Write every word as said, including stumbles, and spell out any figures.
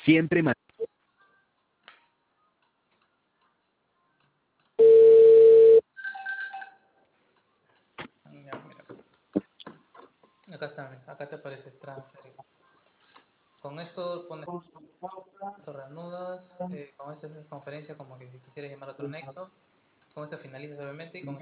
Siempre ma- Ya, mira. Acá está, mira, acá te aparece transfer. Con esto pones, reanudas, eh, con esta es conferencia como que si quisieras llamar a otro nexo, con esto finalizas obviamente y con